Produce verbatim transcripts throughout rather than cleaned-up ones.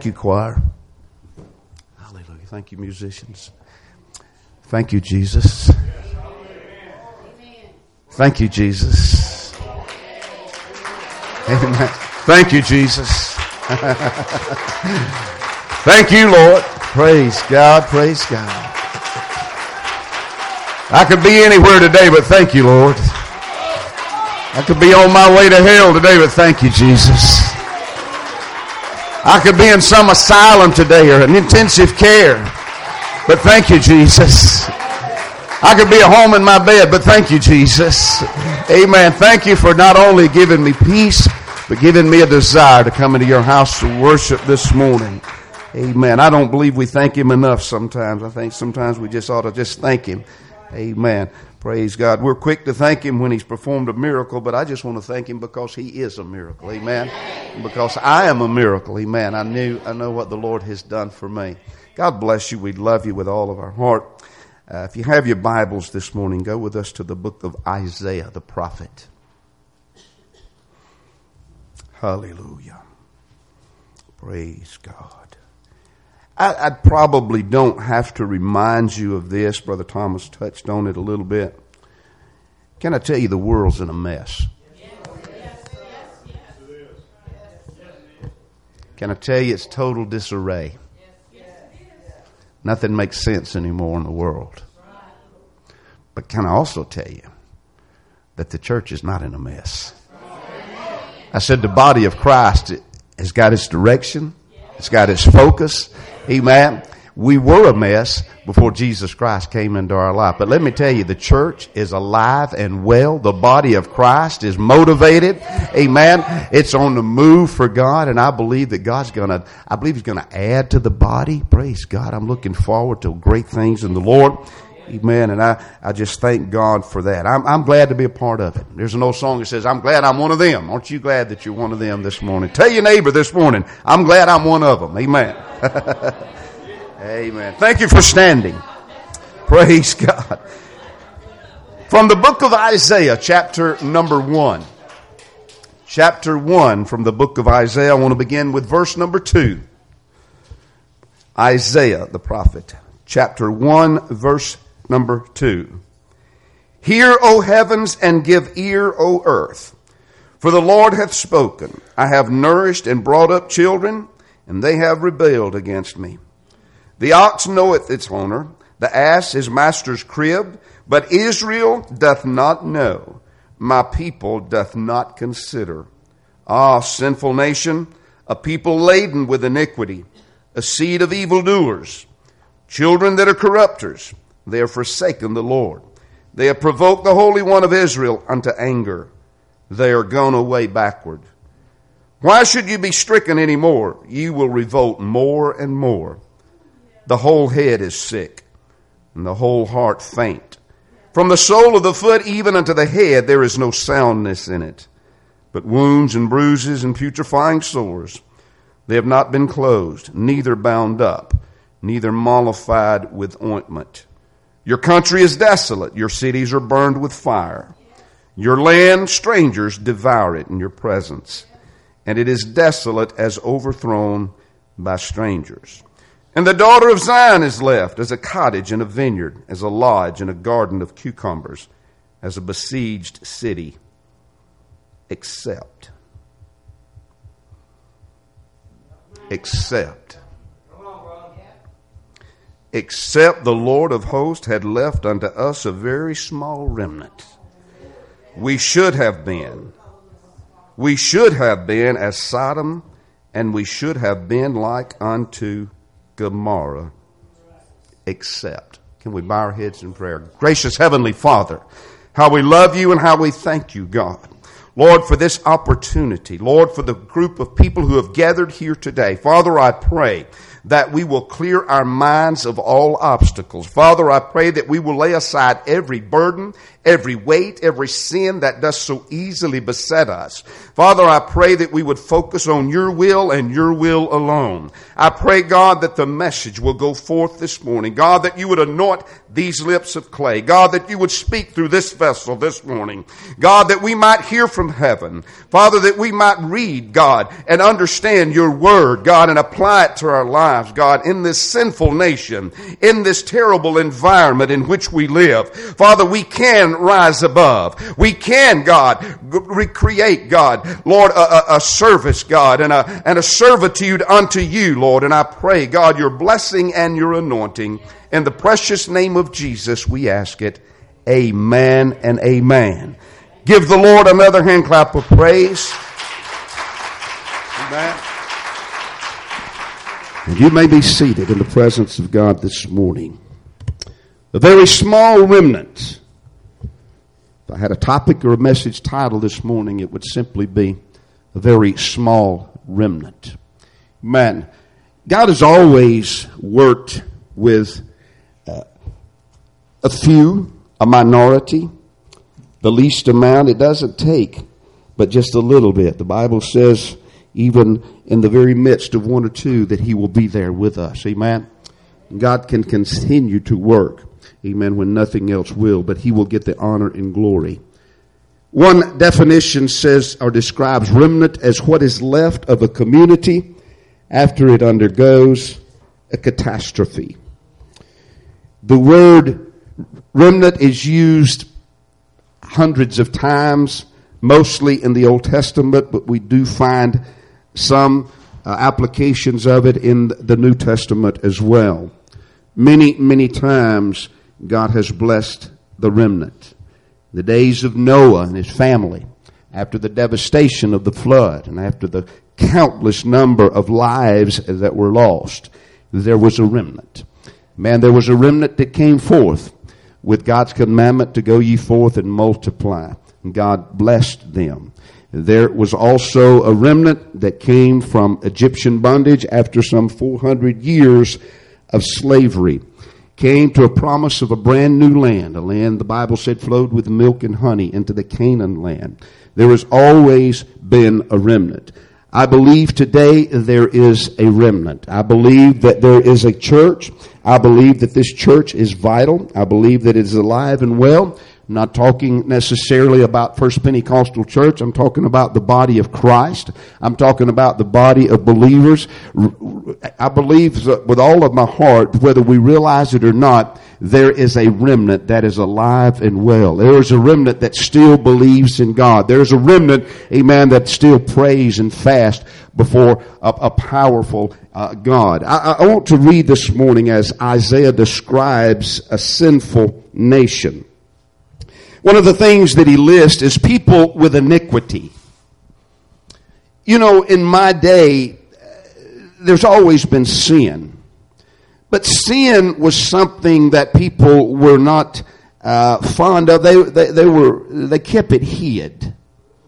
Thank you, choir. Hallelujah. Thank you, musicians. Thank you, Jesus. Thank you, Jesus. Amen. Thank you, Jesus. Thank you, Lord. Praise God. Praise God. I could be anywhere today, but thank you, Lord. I could be on my way to hell today, but thank you, Jesus. I could be in some asylum today or an intensive care, but thank you, Jesus. I could be at home in my bed, but thank you, Jesus. Amen. Thank you for not only giving me peace, but giving me a desire to come into your house to worship this morning. Amen. I don't believe we thank him enough sometimes. I think sometimes we just ought to just thank him. Amen. Praise God. We're quick to thank him when he's performed a miracle, but I just want to thank him because he is a miracle. Amen. And because I am a miracle. Amen. I knew, I know what the Lord has done for me. God bless you. We love you with all of our heart. Uh, if you have your Bibles this morning, go with us to the book of Isaiah, the prophet. Hallelujah. Praise God. I, I probably don't have to remind you of this. Brother Thomas touched on it a little bit. Can I tell you the world's in a mess? Can I tell you it's total disarray? Nothing makes sense anymore in the world. But can I also tell you that the church is not in a mess? I said the body of Christ has got its direction. It's got its focus. Amen. We were a mess before Jesus Christ came into our life. But let me tell you, the church is alive and well. The body of Christ is motivated. Amen. It's on the move for God. And I believe that God's going to, I believe he's going to add to the body. Praise God. I'm looking forward to great things in the Lord. Amen. And I, I just thank God for that. I'm, I'm glad to be a part of it. There's an old song that says, I'm glad I'm one of them. Aren't you glad that you're one of them this morning? Tell your neighbor this morning, I'm glad I'm one of them. Amen. Amen. Thank you for standing. Praise God. From the book of Isaiah, chapter number one. Chapter one from the book of Isaiah. I want to begin with verse number two. Isaiah, the prophet. Chapter one, verse number two. Hear, O heavens, and give ear, O earth. For the Lord hath spoken. I have nourished and brought up children, and they have rebelled against me. The ox knoweth its owner, the ass his master's crib, but Israel doth not know, my people doth not consider. Ah, sinful nation, a people laden with iniquity, a seed of evildoers, children that are corrupters, they have forsaken the Lord. They have provoked the Holy One of Israel unto anger. They are gone away backward. Why should you be stricken any more? You will revolt more and more. The whole head is sick, and the whole heart faint. From the sole of the foot even unto the head there is no soundness in it, but wounds and bruises and putrefying sores. They have not been closed, neither bound up, neither mollified with ointment. Your country is desolate, your cities are burned with fire. Your land, strangers devour it in your presence, and it is desolate as overthrown by strangers. And the daughter of Zion is left as a cottage in a vineyard, as a lodge in a garden of cucumbers, as a besieged city, except, except, except the Lord of hosts had left unto us a very small remnant. We should have been, we should have been as Sodom, and we should have been like unto Gomorrah, except. Can we bow our heads in prayer? Gracious Heavenly Father, how we love you and how we thank you, God. Lord, for this opportunity. Lord, for the group of people who have gathered here today. Father, I pray that we will clear our minds of all obstacles. Father, I pray that we will lay aside every burden, every weight, every sin that does so easily beset us. Father, I pray that we would focus on your will and your will alone. I pray, God, that the message will go forth this morning. God, that you would anoint these lips of clay. God, that you would speak through this vessel this morning. God, that we might hear from from heaven. Father, that we might read, God, and understand your word, God, and apply it to our lives, God, in this sinful nation, in this terrible environment in which we live. Father, we can rise above. We can, God, recreate, God, Lord, a, a, a service, God, and a, and a servitude unto you, Lord. And I pray, God, your blessing and your anointing. In the precious name of Jesus, we ask it. Amen and amen. Give the Lord another hand clap of praise. Amen. And you may be seated in the presence of God this morning. A very small remnant. If I had a topic or a message title this morning, it would simply be a very small remnant. Man, God has always worked with uh, a few, a minority, the least amount. It doesn't take but just a little bit. The Bible says even in the very midst of one or two that he will be there with us. Amen. God can continue to work. Amen. When nothing else will, but he will get the honor and glory. One definition says or describes remnant as what is left of a community after it undergoes a catastrophe. The word remnant is used hundreds of times, mostly in the Old Testament, but we do find some uh, applications of it in the New Testament as well. Many, many times God has blessed the remnant. The days of Noah and his family, after the devastation of the flood and after the countless number of lives that were lost, there was a remnant. Man, there was a remnant that came forth with God's commandment to go ye forth and multiply. And God blessed them. There was also a remnant that came from Egyptian bondage after some four hundred years of slavery. Came to a promise of a brand new land, a land the Bible said flowed with milk and honey into the Canaan land. There has always been a remnant. I believe today there is a remnant. I believe that there is a church. I believe that this church is vital. I believe that it is alive and well. I'm not talking necessarily about First Pentecostal Church. I'm talking about the body of Christ. I'm talking about the body of believers. I believe with all of my heart, whether we realize it or not, there is a remnant that is alive and well. There is a remnant that still believes in God. There is a remnant, amen, that still prays and fasts before a, a powerful uh, God. I, I want to read this morning as Isaiah describes a sinful nation. One of the things that he lists is people with iniquity. You know, in my day, there's always been sin. But sin was something that people were not uh, fond of. They, they, they were, they kept it hid.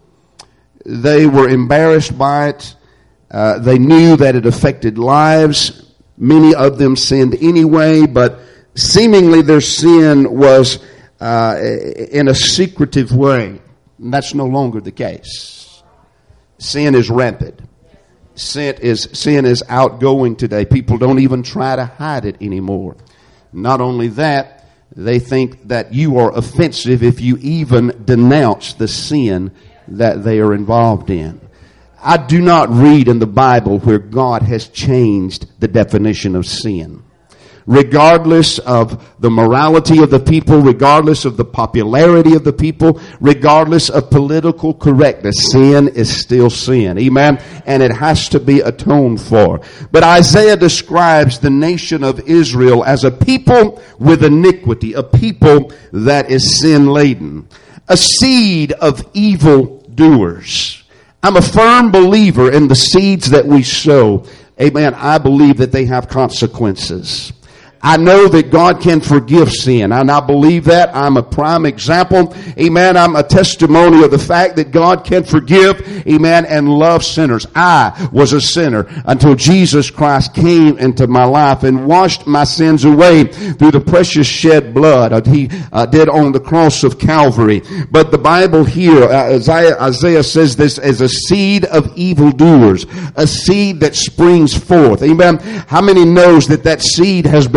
They were embarrassed by it. Uh, they knew that it affected lives. Many of them sinned anyway, but seemingly their sin was Uh, in a secretive way. And that's no longer the case. Sin is rampant. Sin is, sin is outgoing today. People don't even try to hide it anymore. Not only that, they think that you are offensive if you even denounce the sin that they are involved in. I do not read in the Bible where God has changed the definition of sin. Regardless of the morality of the people, regardless of the popularity of the people, regardless of political correctness, sin is still sin. Amen? And it has to be atoned for. But Isaiah describes the nation of Israel as a people with iniquity, a people that is sin-laden, a seed of evil doers. I'm a firm believer in the seeds that we sow. Amen. I believe that they have consequences. I know that God can forgive sin, and I believe that. I'm a prime example. Amen. I'm a testimony of the fact that God can forgive, amen, and love sinners. I was a sinner until Jesus Christ came into my life and washed my sins away through the precious shed blood that he uh, did on the cross of Calvary. But the Bible here, uh, Isaiah, Isaiah says this as a seed of evildoers, a seed that springs forth. Amen. How many knows that that seed has been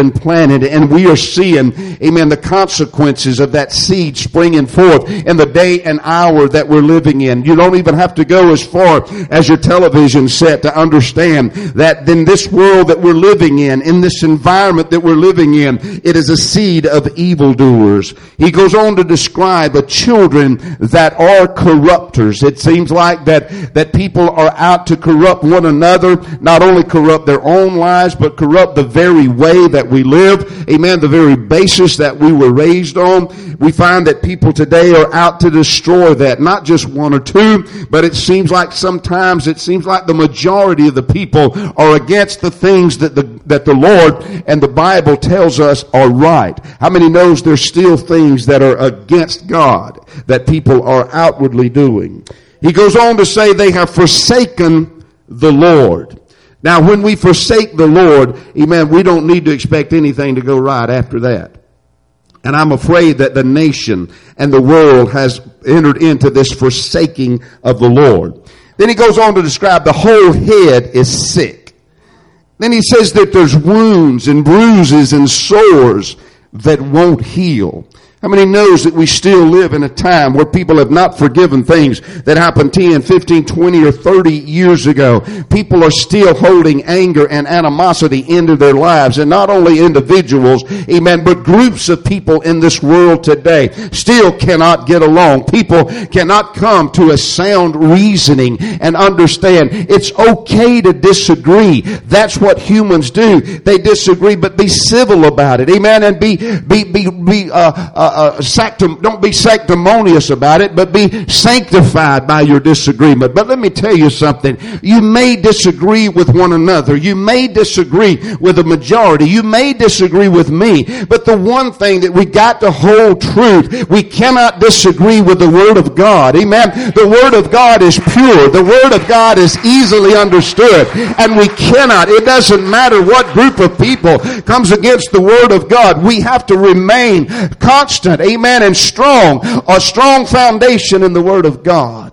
been planted, and we are seeing, amen, the consequences of that seed springing forth in the day and hour that we're living in. You don't even have to go as far as your television set to understand that in this world that we're living in, in this environment that we're living in, it is a seed of evildoers. He goes on to describe a children that are corrupters. It seems like that, that people are out to corrupt one another, not only corrupt their own lives, but corrupt the very way that we live. Amen. The very basis that we were raised on. We find that people today are out to destroy that. Not just one or two, but it seems like sometimes it seems like the majority of the people are against the things that the, that the Lord and the Bible tells us are right. How many knows there's still things that are against God that people are outwardly doing? He goes on to say they have forsaken the Lord. Now, when we forsake the Lord, amen, we don't need to expect anything to go right after that. And I'm afraid that the nation and the world has entered into this forsaking of the Lord. Then he goes on to describe the whole head is sick. Then he says that there's wounds and bruises and sores that won't heal. How many knows that we still live in a time where people have not forgiven things that happened ten, fifteen, twenty, or thirty years ago? People are still holding anger and animosity into their lives, and not only individuals, amen, but groups of people in this world today still cannot get along. People cannot come to a sound reasoning and understand it's okay to disagree. That's what humans do. They disagree, but be civil about it, amen, and be be be be uh, uh Uh, sanctum, don't be sanctimonious about it, but be sanctified by your disagreement. But let me tell you something. You may disagree with one another. You may disagree with the majority. You may disagree with me. But the one thing that we got to hold truth, we cannot disagree with the Word of God. Amen. The Word of God is pure. The Word of God is easily understood. And we cannot, it doesn't matter what group of people comes against the Word of God. We have to remain constant. Amen, and strong, a strong foundation in the Word of God.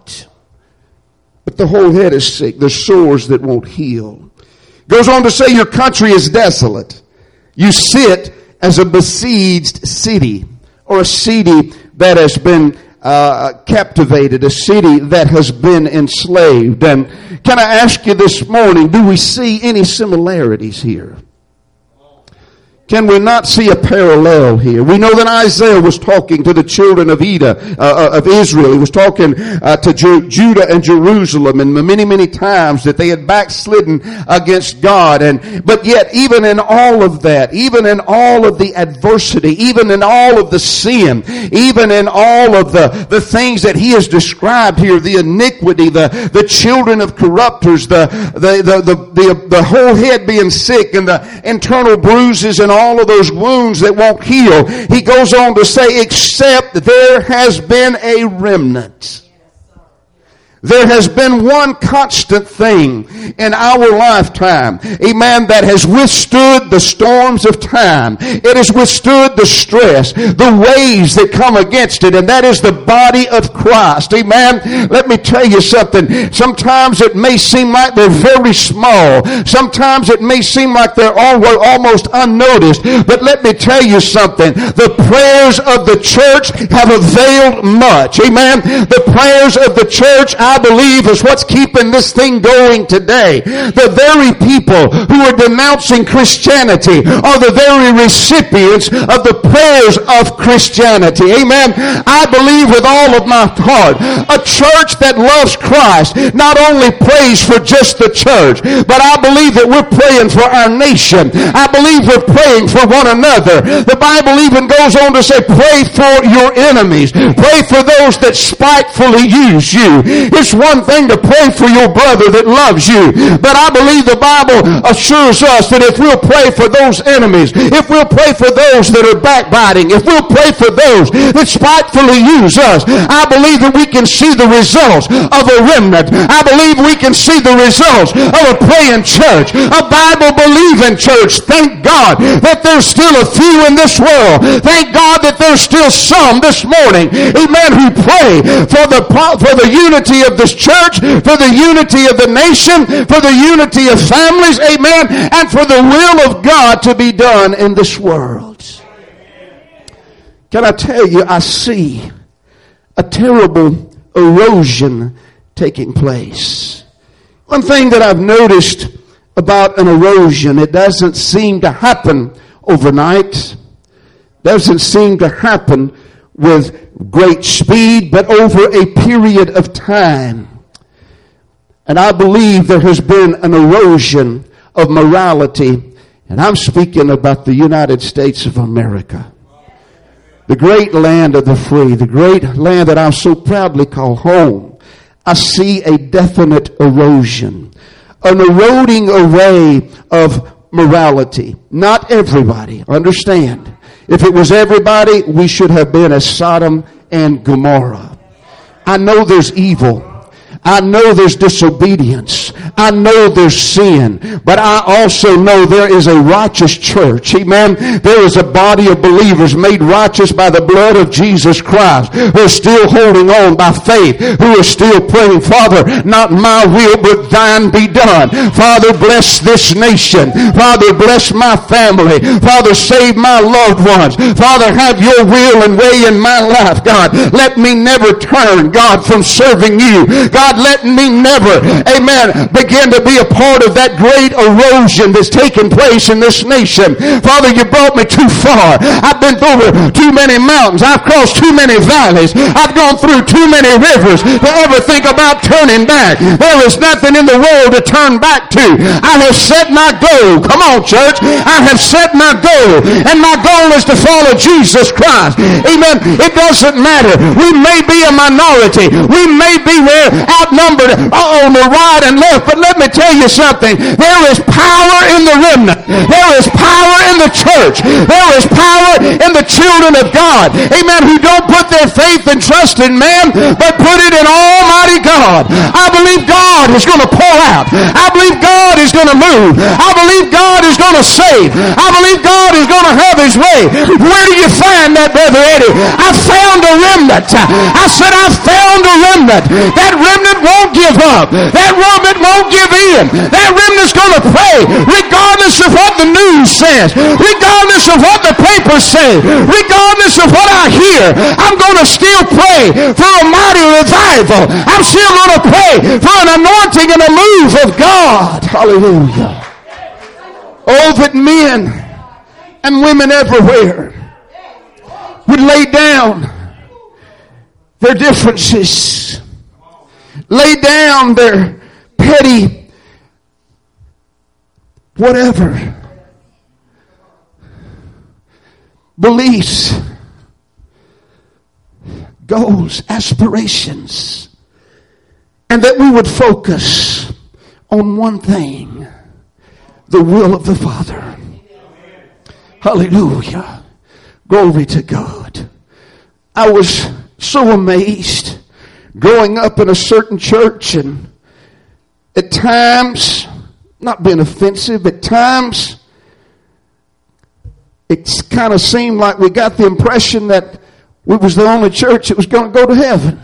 But the whole head is sick. There's sores that won't heal. Goes on to say your country is desolate. You sit as a besieged city, or a city that has been uh, captivated, a city that has been enslaved. And can I ask you this morning, do we see any similarities here? Can we not see a parallel here? We know that Isaiah was talking to the children of Edom, uh, of Israel. He was talking uh, to Ju- Judah and Jerusalem, and many, many times that they had backslidden against God. And but yet, even in all of that, even in all of the adversity, even in all of the sin, even in all of the the things that he has described here, the iniquity, the the children of corrupters, the the the the the, the whole head being sick, and the internal bruises and all of those wounds that won't heal. He goes on to say, except there has been a remnant. There has been one constant thing in our lifetime, amen, that has withstood the storms of time. It has withstood the stress, the waves that come against it, and that is the body of Christ, amen. Let me tell you something. Sometimes it may seem like they're very small. Sometimes it may seem like they're all, almost unnoticed. But let me tell you something. The prayers of the church have availed much, amen. The prayers of the church, I believe, is what's keeping this thing going today. The very people who are denouncing Christianity are the very recipients of the prayers of Christianity. Amen. I believe with all of my heart, a church that loves Christ not only prays for just the church, but I believe that we're praying for our nation. I believe we're praying for one another. The Bible even goes on to say, pray for your enemies. Pray for those that spitefully use you. It's one thing to pray for your brother that loves you, but I believe the Bible assures us that if we'll pray for those enemies, if we'll pray for those that are backbiting, if we'll pray for those that spitefully use us, I believe that we can see the results of a remnant. I believe we can see the results of a praying church, a Bible-believing church. Thank God that there's still a few in this world. Thank God that there's still some this morning, amen, who pray for the, for the unity of this church, for the unity of the nation, for the unity of families, amen, and for the will of God to be done in this world. Can I tell you, I see a terrible erosion taking place. One thing that I've noticed about an erosion, it doesn't seem to happen overnight. Doesn't seem to happen with great speed, but over a period of time. And I believe there has been an erosion of morality, and I'm speaking about the United States of America. The great land of the free, the great land that I so proudly call home. I see a definite erosion, an eroding away of morality. Not everybody, understand. If it was everybody, we should have been as Sodom and Gomorrah. I know there's evil. I know there's disobedience. I know there's sin. But I also know there is a righteous church. Amen. There is a body of believers made righteous by the blood of Jesus Christ, who are still holding on by faith, who are still praying, Father, not my will, but thine be done. Father, bless this nation. Father, bless my family. Father, save my loved ones. Father, have your will and way in my life, God. Let me never turn, God, from serving you. God, let me never, amen, begin to be a part of that great erosion that's taking place in this nation. Father, you brought me too far. I've been over too many mountains. I've crossed too many valleys. I've gone through too many rivers to ever think about turning back. There is nothing in the world to turn back to. I have set my goal. Come on, church. I have set my goal, and my goal is to follow Jesus Christ. Amen. It doesn't matter. We may be a minority. We may be there outnumbered on the right and left, but let me tell you something. There is power in the remnant. There is power in the church. There is power in the children of God, amen, who don't put their faith and trust in man, but put it in Almighty God. I believe God is going to pour out. I believe God is going to move. I believe God is going to save. I believe God is going to have his way. Where do you find that, Brother Eddie? I found a remnant. I said I found a remnant. That remnant won't give up. That remnant won't give in. That remnant's going to pray regardless of what the news says, regardless of what the papers say, regardless of what I hear. I'm going to still pray for a mighty revival. I'm still going to pray for an anointing and a move of God. Hallelujah. Oh, that men and women everywhere would lay down their differences, lay down their petty whatever beliefs, goals, aspirations, and that we would focus on one thing, the will of the Father. Hallelujah. Glory to God. I was so amazed growing up in a certain church, and at times, not being offensive, at times it kind of seemed like we got the impression that we was the only church that was going to go to heaven.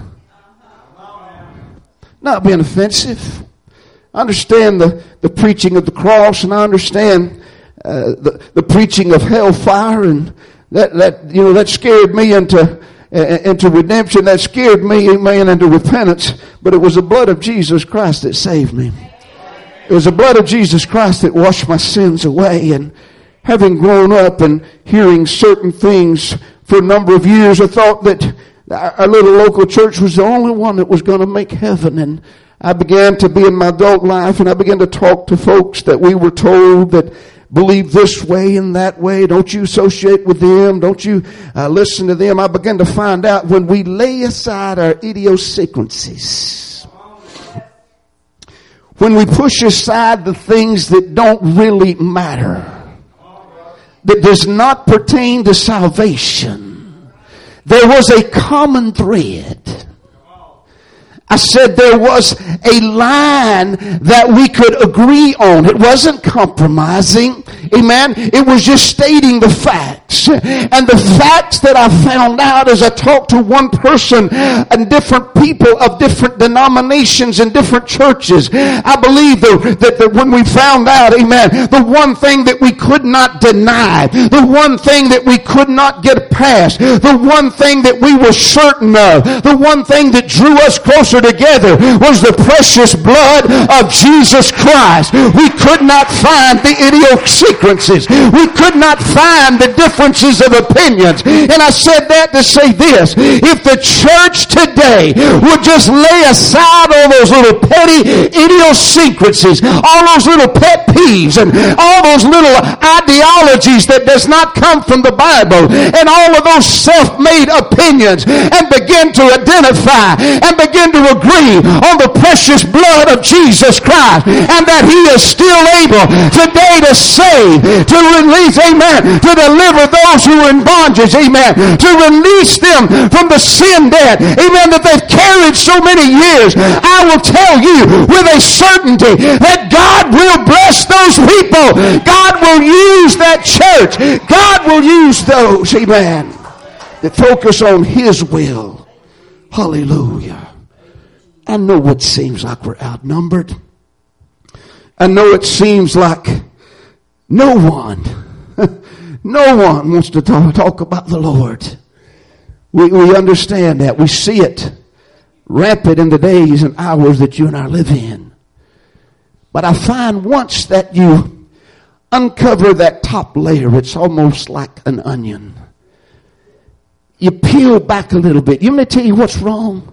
Not being offensive. I understand the, the preaching of the cross, and I understand uh, the, the preaching of hellfire, and that, that you know that scared me into into redemption. That scared me, amen, into repentance. But it was the blood of Jesus Christ that saved me. It was the blood of Jesus Christ that washed my sins away. And having grown up and hearing certain things for a number of years, I thought that our little local church was the only one that was going to make heaven. And I began to be in my adult life, and I began to talk to folks that we were told that believe this way and that way. Don't you associate with them. Don't you uh, listen to them. I began to find out when we lay aside our idiosyncrasies, when we push aside the things that don't really matter, that does not pertain to salvation, there was a common thread. I said there was a line that we could agree on. It wasn't compromising. Amen. It was just stating the facts. And the facts that I found out as I talked to one person and different people of different denominations and different churches, I believe that, that, that when we found out, amen, the one thing that we could not deny, the one thing that we could not get past, the one thing that we were certain of, the one thing that drew us closer together was the precious blood of Jesus Christ. We could not find the idiosyncrasies. We could not find the differences of opinions. And I said that to say this: if the church today would just lay aside all those little petty idiosyncrasies, all those little pet peeves, and all those little ideologies that does not come from the Bible, and all of those self-made opinions, and begin to identify and begin to agree on the precious blood of Jesus Christ, and that he is still able today to save, to release, amen, to deliver those who are in bondage, amen, to release them from the sin debt, amen, that they've carried so many years. I will tell you with a certainty that God will bless those people. God will use that church. God will use those, amen, that focus on his will. Hallelujah. I know it seems like we're outnumbered. I know it seems like no one, no one wants to talk, talk about the Lord. We, we understand that. We see it rampant in the days and hours that you and I live in. But I find once that you uncover that top layer, it's almost like an onion. You peel back a little bit. You may tell you what's wrong.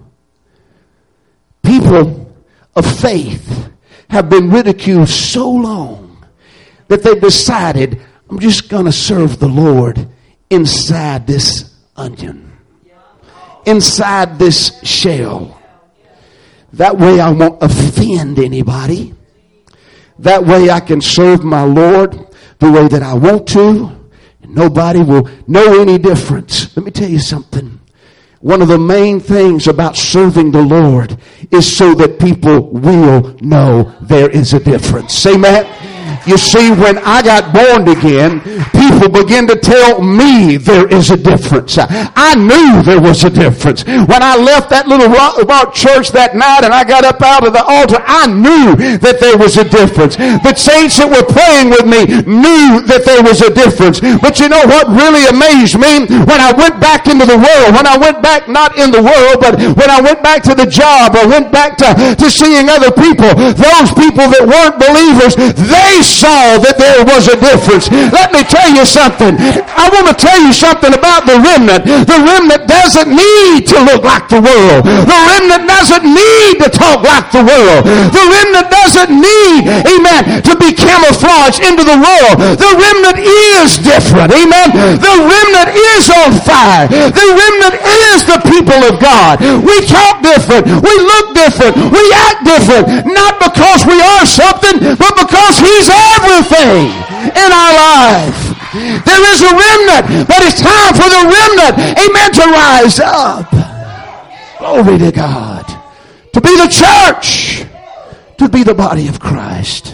People of faith have been ridiculed so long that they've decided, I'm just going to serve the Lord inside this onion, inside this shell. That way I won't offend anybody. That way I can serve my Lord the way that I want to. And nobody will know any difference. Let me tell you something. One of the main things about serving the Lord is so that people will know there is a difference. Amen. You see, when I got born again, people began to tell me there is a difference. I knew there was a difference. When I left that little rock, rock church that night and I got up out of the altar, I knew that there was a difference. The saints that were praying with me knew that there was a difference. But you know what really amazed me? When I went back into the world, when I went back not in the world, but when I went back to the job or went back to, to seeing other people, those people that weren't believers, they saw that there was a difference. Let me tell you something. I want to tell you something about the remnant. The remnant doesn't need to look like the world. The remnant doesn't need to talk like the world. The remnant doesn't need, amen, to be camouflaged into the world. The remnant is different. Amen. The remnant is on fire. The remnant is the people of God. We talk different. We look different. We act different. Not because we are something, but because he's everything in our life. There is a remnant, but it's time for the remnant, amen, to rise up. Glory to God. To be the church. To be the body of Christ.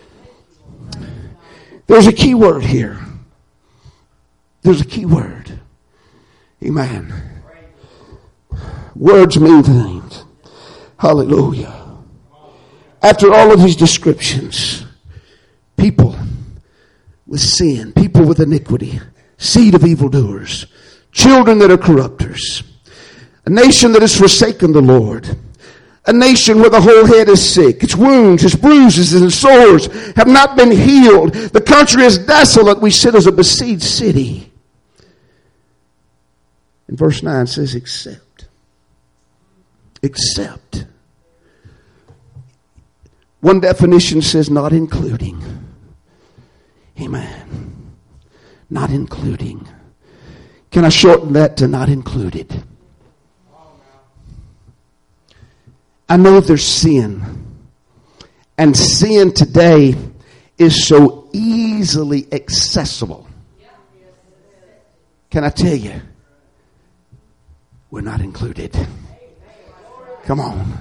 There's a key word here. There's a key word. Amen. Words mean things. Hallelujah. After all of these descriptions, people with sin, people with iniquity, seed of evildoers, children that are corrupters, a nation that has forsaken the Lord, a nation where the whole head is sick, its wounds, its bruises, and sores have not been healed. The country is desolate. We sit as a besieged city. And verse nine says, except. Except. One definition says not including. Amen. Not including. Can I shorten that to not included? I know there's sin. And sin today is so easily accessible. Can I tell you? We're not included. Come on.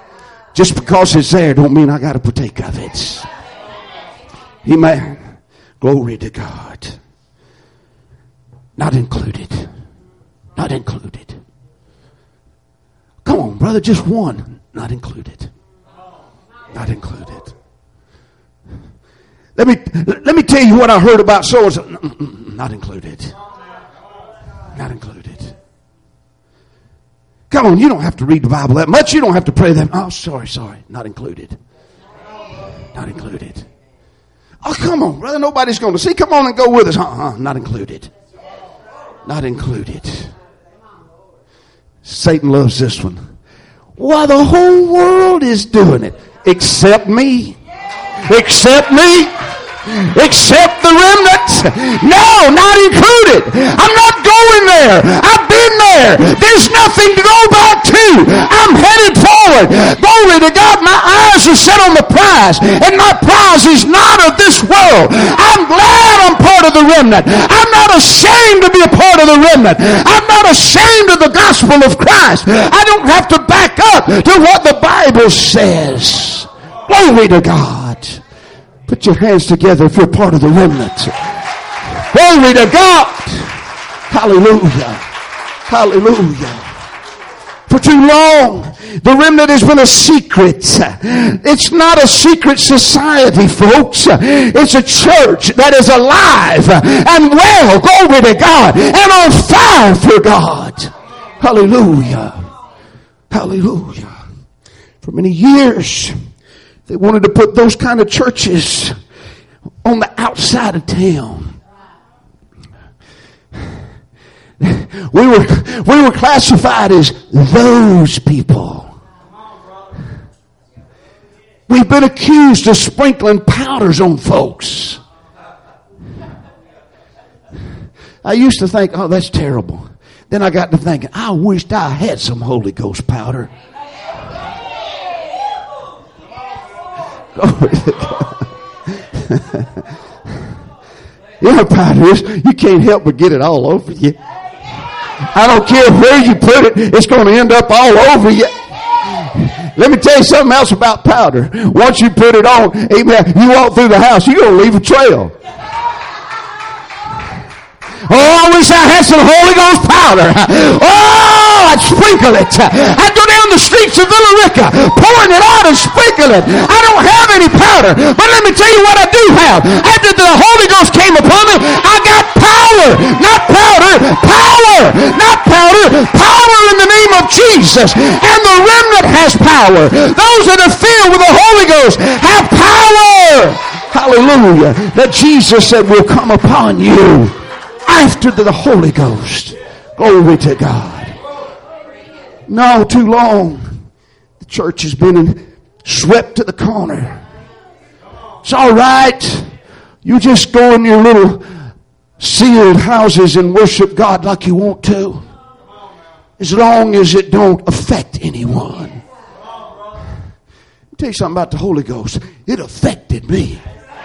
Just because it's there don't mean I got to partake of it. Amen. Glory to God. Not included. Not included. Come on, brother, just one. Not included. Not included. Let me let me tell you what I heard about so and so. Not included. Not included. Come on, you don't have to read the Bible that much. You don't have to pray that. Oh, sorry, sorry. Not included. Not included. Oh, come on, brother. Nobody's going to see. Come on and go with us. Uh-uh. Not included. Not included. Satan loves this one. Why, the whole world is doing it. Except me. Except me. Except the remnant. No, not included. I'm not going there. I've been there. There's nothing to go back to. I'm headed forward. Glory to God. My eyes are set on the prize, and my prize is not of this world. I'm glad I'm part of the remnant. I'm not ashamed to be a part of the remnant. I'm not ashamed of the gospel of Christ. I don't have to back up to what the Bible says. Glory to God. Put your hands together if you're part of the remnant. Glory to God. Hallelujah. Hallelujah. For too long, the remnant has been a secret. It's not a secret society, folks. It's a church that is alive and well, glory to God, and on fire for God. Hallelujah. Hallelujah. For many years, they wanted to put those kind of churches on the outside of town. We were, we were classified as those people. We've been accused of sprinkling powders on folks. I used to think, oh, that's terrible. Then I got to thinking, I wished I had some Holy Ghost powder. You know what powder is? You can't help but get it all over you. I don't care where you put it, it's going to end up all over you. Let me tell you something else about powder. Once you put it on, amen, you walk through the house, you're going to leave a trail. Oh, I wish I had some Holy Ghost powder. Oh, I'd sprinkle it. I'd go down the streets of Villa Rica, pouring it out and sprinkle it. I don't have any powder, but let me tell you what I do have. After the Holy Ghost came upon me, I got power. Not powder, power. Not powder, power in the name of Jesus. And the remnant has power. Those that are filled with the Holy Ghost have power. Hallelujah. That Jesus said will come upon you. After the Holy Ghost. Glory to God. No, too long. The church has been swept to the corner. It's all right. You just go in your little sealed houses and worship God like you want to. As long as it don't affect anyone. I'll tell you something about the Holy Ghost. It affected me.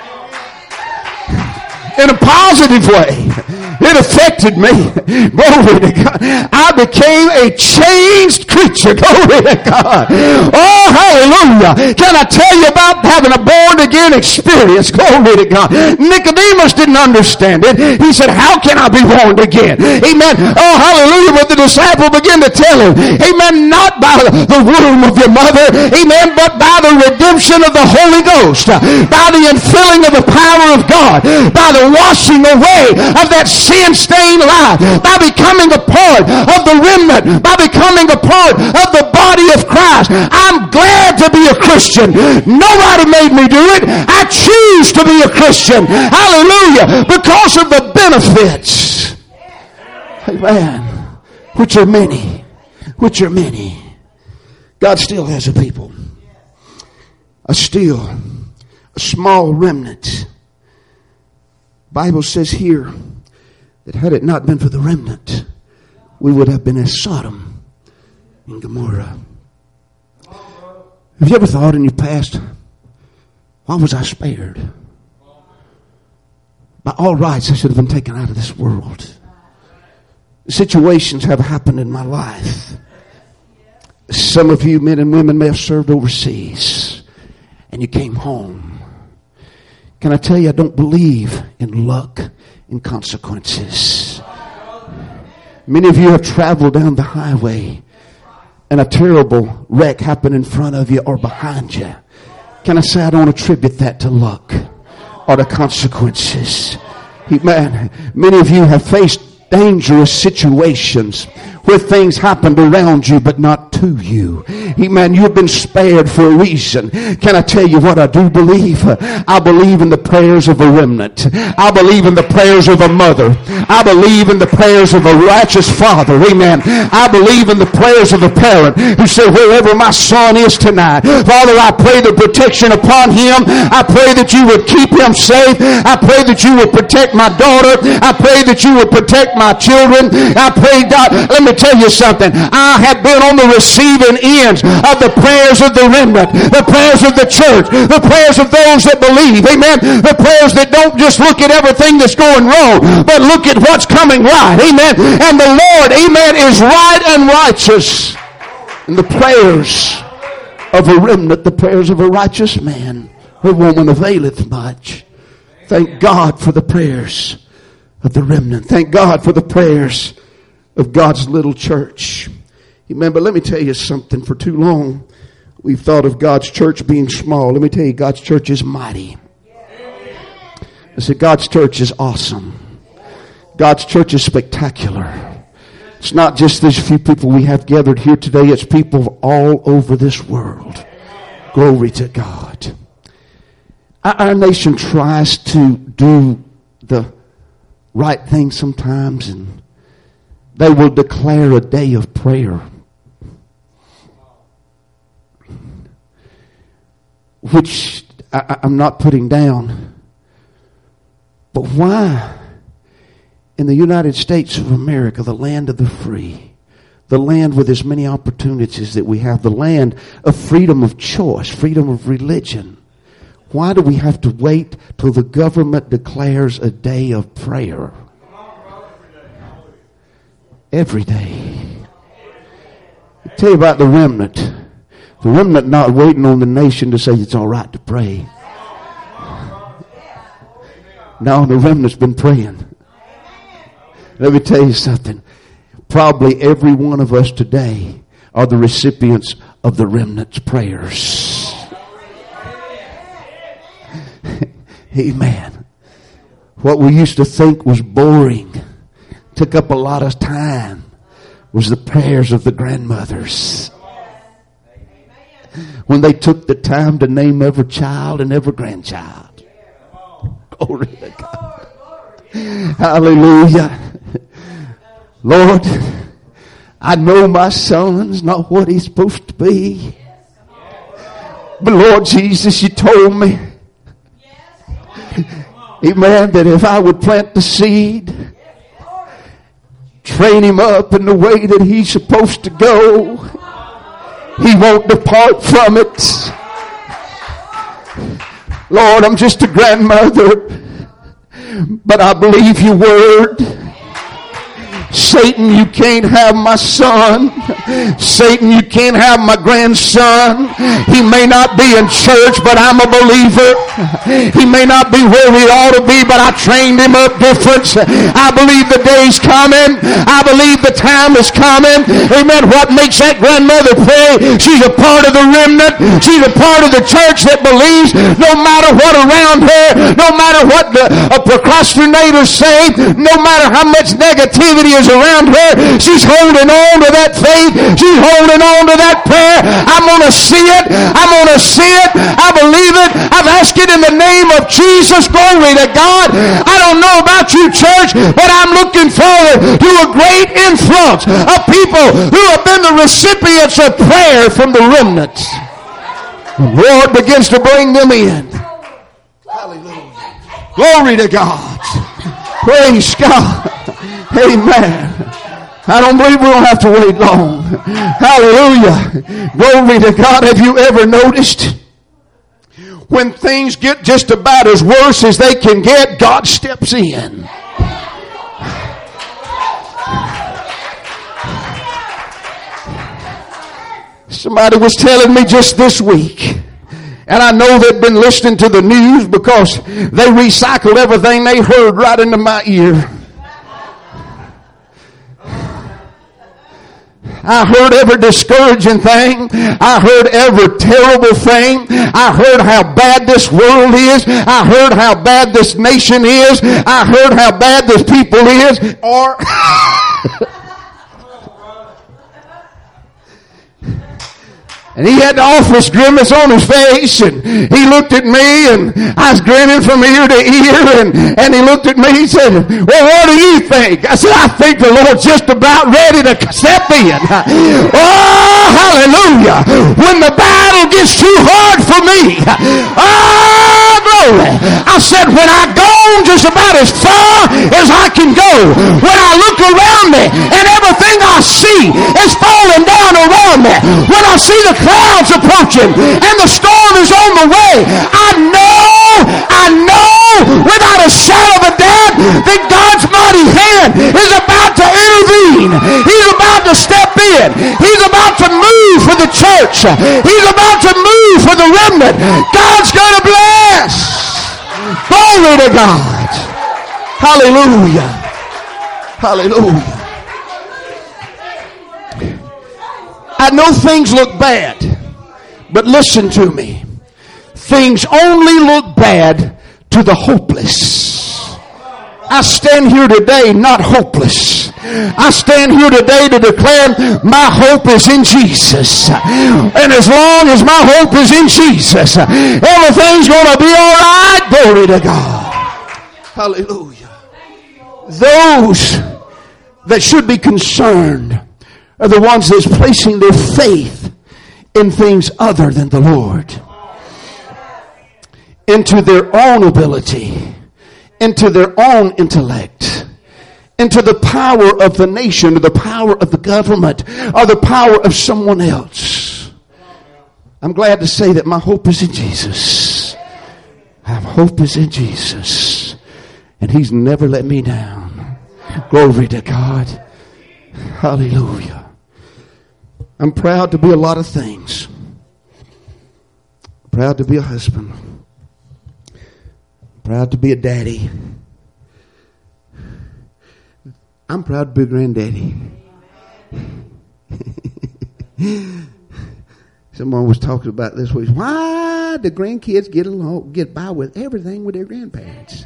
In a positive way. It affected me. Glory to God. I became a changed creature. Glory to God. Oh, hallelujah. Can I tell you about having a born again experience? Glory to God. Nicodemus didn't understand it. He said, how can I be born again? Amen. Oh, hallelujah. But the disciple began to tell him, amen, not by the womb of your mother, amen, but by the redemption of the Holy Ghost, by the infilling of the power of God, by the washing away of that sin-stained life, by becoming a part of the remnant, by becoming a part of the body of Christ. I'm glad to be a Christian. Nobody made me do it. I choose to be a Christian. Hallelujah. Because of the benefits. Amen. Which are many. Which are many. God still has a people. A still, a small remnant. Bible says here that had it not been for the remnant, we would have been as Sodom and Gomorrah. Have you ever thought in your past, why was I spared? By all rights, I should have been taken out of this world. Situations have happened in my life. Some of you men and women may have served overseas and you came home. Can I tell you, I don't believe in luck and consequences. Many of you have traveled down the highway and a terrible wreck happened in front of you or behind you. Can I say I don't attribute that to luck or to consequences? Man, many of you have faced dangerous situations where things happened around you but not to you. Amen. You've been spared for a reason. Can I tell you what I do believe? I believe in the prayers of a remnant. I believe in the prayers of a mother. I believe in the prayers of a righteous father. Amen. I believe in the prayers of a parent who said, wherever my son is tonight, Father, I pray the protection upon him. I pray that you would keep him safe. I pray that you would protect my daughter. I pray that you would protect my children. I pray, God, let me tell you something. I have been on the receiving ends of the prayers of the remnant, the prayers of the church, the prayers of those that believe. Amen. The prayers that don't just look at everything that's going wrong, but look at what's coming right. Amen. And the Lord, amen, is right and righteous. And the prayers of a remnant, the prayers of a righteous man or woman availeth much. Thank God for the prayers of the remnant. Thank God for the prayers of God's little church. Amen. But let me tell you something. For too long, we've thought of God's church being small. Let me tell you, God's church is mighty. I said, God's church is awesome. God's church is spectacular. It's not just these few people we have gathered here today. It's people all over this world. Glory to God. Our nation tries to do the right thing sometimes, and they will declare a day of prayer, which I, I'm not putting down. But why, in the United States of America, the land of the free, the land with as many opportunities that we have, the land of freedom of choice, freedom of religion, why do we have to wait till the government declares a day of prayer? Every day. I'll tell you about the remnant. The remnant not waiting on the nation to say it's all right to pray. No, the remnant's been praying. Let me tell you something. Probably every one of us today are the recipients of the remnant's prayers. Amen. What we used to think was boring, took up a lot of time, was the prayers of the grandmothers. When they took the time to name every child and every grandchild. Glory to God. Hallelujah. Lord, I know my son's not what he's supposed to be. But Lord Jesus, you told me, amen, that if I would plant the seed, train him up in the way that he's supposed to go, he won't depart from it. Lord, I'm just a grandmother, but I believe your word. Satan, you can't have my son. Satan, you can't have my grandson. He may not be in church, but I'm a believer. He may not be where he ought to be, but I trained him up different. I believe the day's coming. I believe the time is coming. Amen. What makes that grandmother pray? She's a part of the remnant. She's a part of the church that believes no matter what around her, no matter what the uh, procrastinators say, no matter how much negativity is around her, she's holding on to that faith. She's holding on to that prayer. I'm going to see it. I'm going to see it. I believe it. I've asked it in the name of Jesus. Glory to God. I don't know about you, church, but I'm looking forward to a great influx of people who have been the recipients of prayer from the remnant. The Lord begins to bring them in. Hallelujah. Glory to God. Praise God. Amen. I don't believe we don't have to wait long. Hallelujah. Glory to God. Have you ever noticed when things get just about as worse as they can get, God steps in? Somebody was telling me just this week, And I know they've been listening to the news because they recycled everything they heard right into my ear. I heard every discouraging thing. I heard every terrible thing. I heard how bad this world is. I heard how bad this nation is. I heard how bad this people is. Or and he had the awfulest grimace on his face, and he looked at me, and I was grinning from ear to ear, and, and he looked at me, he said, well, what do you think? I said, I think the Lord's just about ready to step in. Oh, hallelujah. When the battle gets too hard for me, oh, glory. I said, when I go just about as far as I can go, when I look around me, and everything I see is falling down around me, when I see the clouds approaching and the storm is on the way, I know, I know without a shadow of a doubt that God's mighty hand is about to intervene. He's about to step in. He's about to move for the church. He's about to move for the remnant. God's going to bless. Glory to God. Hallelujah. Hallelujah. I know things look bad, but listen to me. Things only look bad to the hopeless. I stand here today not hopeless. I stand here today to declare my hope is in Jesus. And as long as my hope is in Jesus, everything's going to be all right. Glory to God. Hallelujah. Those that should be concerned are the ones that's placing their faith in things other than the Lord. Into their own ability, into their own intellect, into the power of the nation, or the power of the government, or the power of someone else. I'm glad to say that my hope is in Jesus. My hope is in Jesus. And He's never let me down. Glory to God. Hallelujah. I'm proud to be a lot of things. Proud to be a husband. Proud to be a daddy. I'm proud to be a granddaddy. Someone was talking about this week. Why do grandkids get along, get by with everything with their grandparents?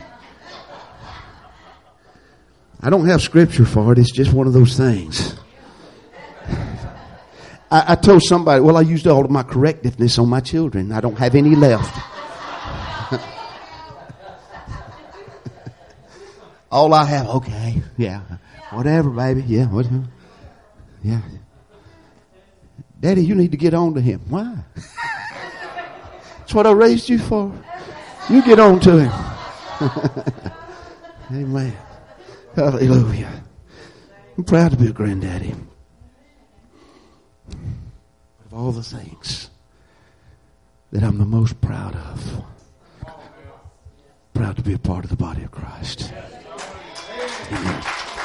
I don't have scripture for it. It's just one of those things. I, I told somebody, well, I used all of my correctiveness on my children. I don't have any left. All I have, okay, yeah, whatever, baby, yeah, whatever. Yeah. Daddy, you need to get on to him. Why? That's what I raised you for. You get on to him. Amen. Hallelujah. I'm proud to be a granddaddy. Of all the things that I'm the most proud of, proud to be a part of the body of Christ. Amen.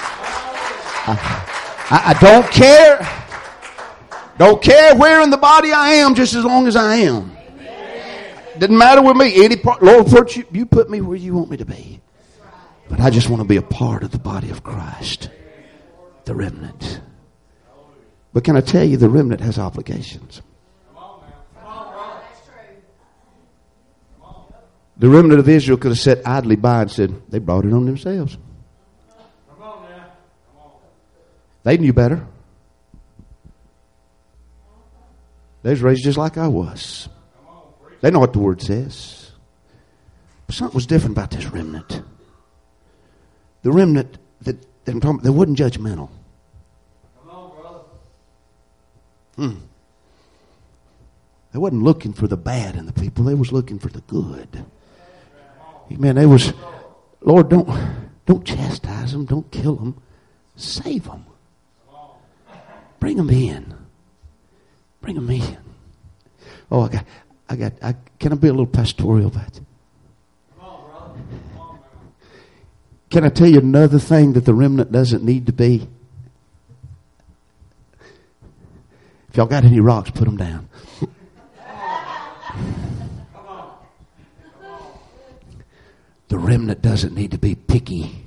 I, I, I don't care. Don't care where in the body I am, just as long as I am. Doesn't matter with me. Any part, Lord, put you, you put me where you want me to be. But I just want to be a part of the body of Christ, the remnant. But can I tell you, the remnant has obligations. The remnant of Israel could have sat idly by and said, they brought it on themselves. They knew better. They was raised just like I was. They know what the word says. But something was different about this remnant. The remnant that, that I'm talking about, they wasn't judgmental. Hmm. They wasn't looking for the bad in the people. They was looking for the good. Amen. They was, Lord, don't don't chastise them. Don't kill them. Save them. Bring them in. Bring them in. Oh, I got, I got, I, can I be a little pastoral about it? Can I tell you another thing that the remnant doesn't need to be? If y'all got any rocks, put them down. The remnant doesn't need to be picky.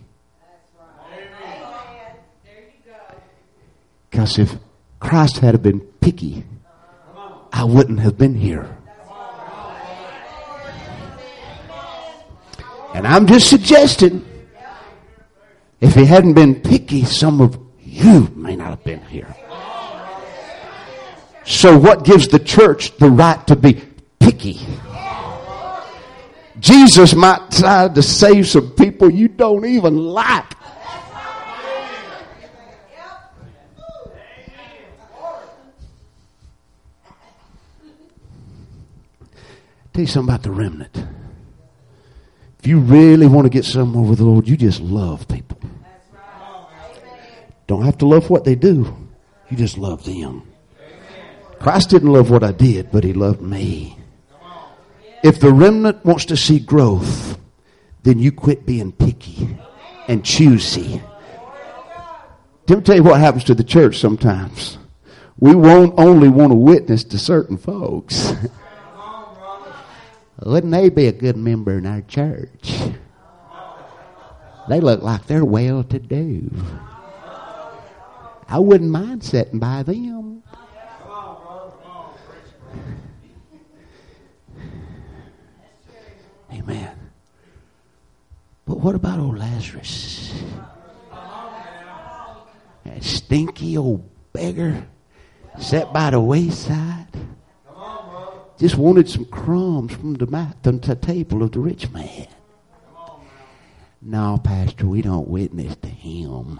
Because if Christ had been picky, I wouldn't have been here. And I'm just suggesting, if he hadn't been picky, some of you may not have been here. So what gives the church the right to be picky? Jesus might try to save some people you don't even like. Tell you something about the remnant. If you really want to get something over the Lord, you just love people. Don't have to love what they do. You just love them. Christ didn't love what I did, but he loved me. If the remnant wants to see growth, then you quit being picky and choosy. Let me tell you what happens to the church sometimes. We won't only want to witness to certain folks. Wouldn't they be a good member in our church? They look like they're well-to-do. I wouldn't mind sitting by them. Amen. But what about old Lazarus? That stinky old beggar sat by the wayside. Just wanted some crumbs from the, mat, the table of the rich man. No, Pastor, we don't witness to him.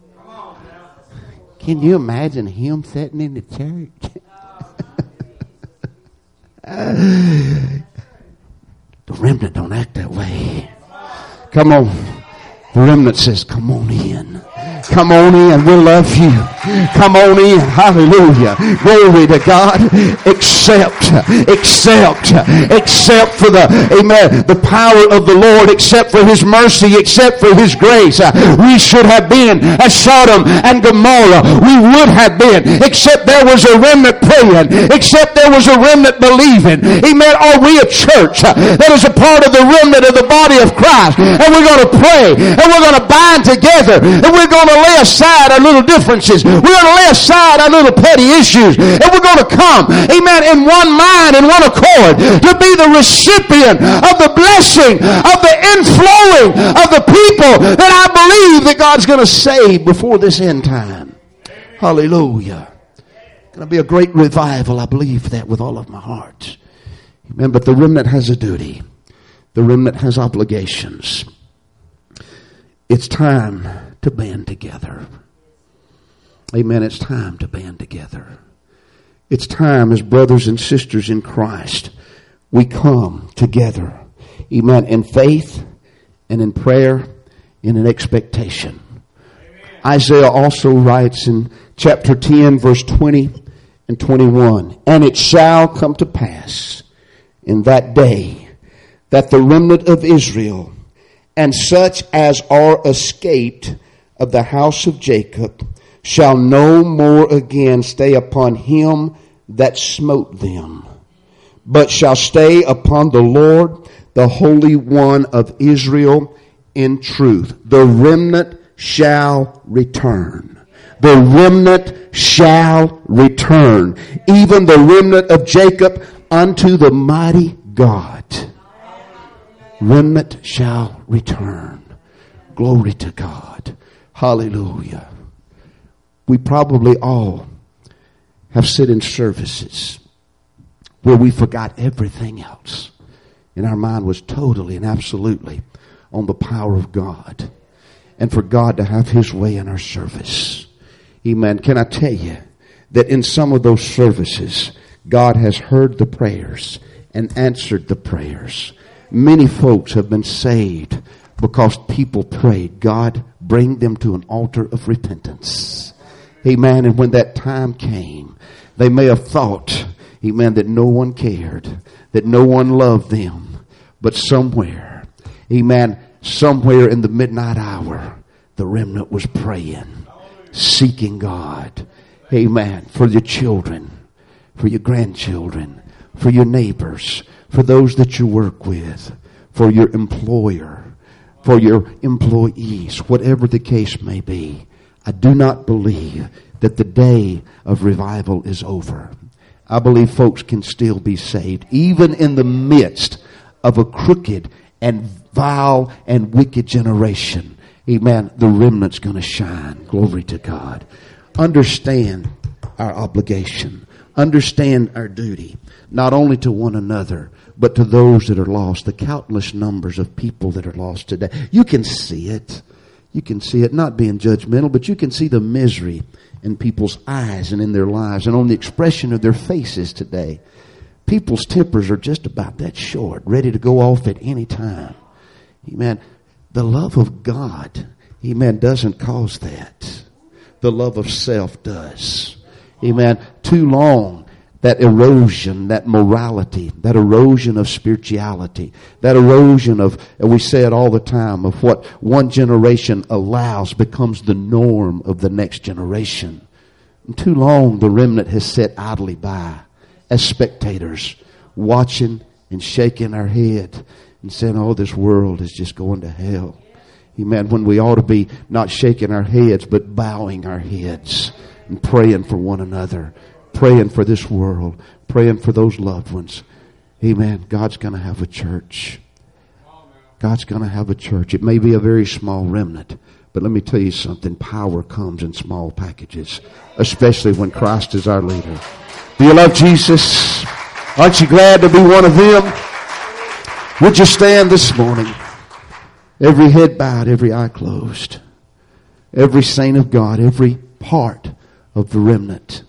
Can you imagine him sitting in the church? The remnant don't act that way. Come on. The remnant says, come on in. Come on in. We'll love you. Come on in. Hallelujah. Glory to God. Accept. Accept. Accept for the, amen, the power of the Lord. Accept for his mercy. Accept for his grace. We should have been as Sodom and Gomorrah. We would have been. Except there was a remnant praying. Except there was a remnant believing. Amen. Are we a church that is a part of the remnant of the body of Christ? And we're going to pray. And we're going to bind together. And we're going to lay aside our little differences. We're going to lay aside our little petty issues. And we're going to come, amen, in one mind and one accord to be the recipient of the blessing, of the inflowing of the people that I believe that God's going to save before this end time. Hallelujah. It's going to be a great revival. I believe that with all of my heart. Amen. But the remnant has a duty. The remnant has obligations. It's time to band together. Amen. It's time to band together. It's time as brothers and sisters in Christ, we come together. Amen. In faith and in prayer and in expectation. Amen. Isaiah also writes in chapter ten, verse twenty and twenty-one, and it shall come to pass in that day that the remnant of Israel and such as are escaped of the house of Jacob shall no more again stay upon him that smote them, but shall stay upon the Lord, the Holy One of Israel, in truth. The remnant shall return. The remnant shall return. Even the remnant of Jacob unto the mighty God. Remnant shall return. Glory to God. Hallelujah. We probably all have sit in services where we forgot everything else. And our mind was totally and absolutely on the power of God. And for God to have his way in our service. Amen. Can I tell you that in some of those services, God has heard the prayers and answered the prayers. Many folks have been saved because people prayed, God, bring them to an altar of repentance. Amen. And when that time came, they may have thought, amen, that no one cared, that no one loved them. But somewhere, amen, somewhere in the midnight hour, the remnant was praying, seeking God. Amen. For your children, for your grandchildren, for your neighbors, for those that you work with, for your employer. for your employees, whatever the case may be. I do not believe that the day of revival is over. I believe folks can still be saved, even in the midst of a crooked and vile and wicked generation. Amen. The remnant's going to shine. Glory to God. Understand our obligation. Understand our duty, not only to one another, but to those that are lost, the countless numbers of people that are lost today. You can see it. You can see it, not being judgmental, but you can see the misery in people's eyes and in their lives and on the expression of their faces today. People's tempers are just about that short, ready to go off at any time. Amen. The love of God, amen, doesn't cause that. The love of self does. Amen. Too long, that erosion, that morality, that erosion of spirituality, that erosion of, and we say it all the time, of what one generation allows becomes the norm of the next generation. And too long, the remnant has sat idly by as spectators, watching and shaking our head and saying, oh, this world is just going to hell. Amen. When we ought to be not shaking our heads, but bowing our heads and praying for one another, praying for this world, praying for those loved ones. Amen. God's going to have a church. God's going to have a church. It may be a very small remnant, but let me tell you something. Power comes in small packages, especially when Christ is our leader. Do you love Jesus? Aren't you glad to be one of them? Would you stand this morning? Every head bowed, every eye closed. Every saint of God, every part of the remnant.